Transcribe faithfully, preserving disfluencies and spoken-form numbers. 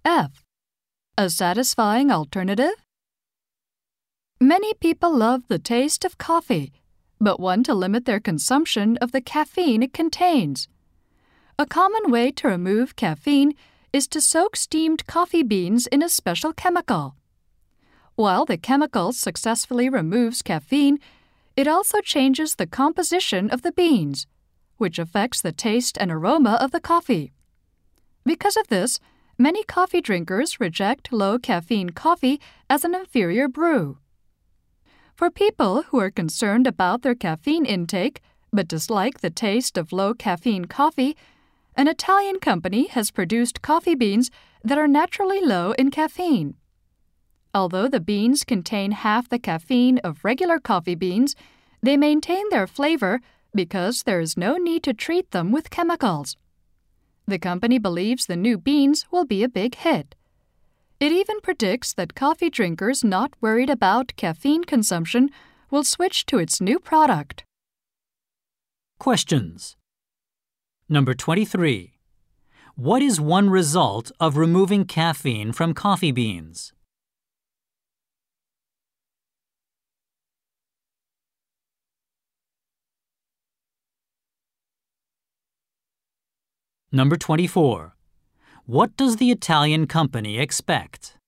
F. A satisfying alternative? Many people love the taste of coffee, but want to limit their consumption of the caffeine it contains. A common way to remove caffeine is to soak steamed coffee beans in a special chemical. While the chemical successfully removes caffeine, it also changes the composition of the beans, which affects the taste and aroma of the coffee. Because of this, many coffee drinkers reject low-caffeine coffee as an inferior brew. For people who are concerned about their caffeine intake but dislike the taste of low-caffeine coffee, an Italian company has produced coffee beans that are naturally low in caffeine. Although the beans contain half the caffeine of regular coffee beans, they maintain their flavor because there is no need to treat them with chemicals. The company believes the new beans will be a big hit. It even predicts that coffee drinkers not worried about caffeine consumption will switch to its new product. Questions. Number twenty-three. What is one result of removing caffeine from coffee beans? Number twenty-four. What does the Italian company expect?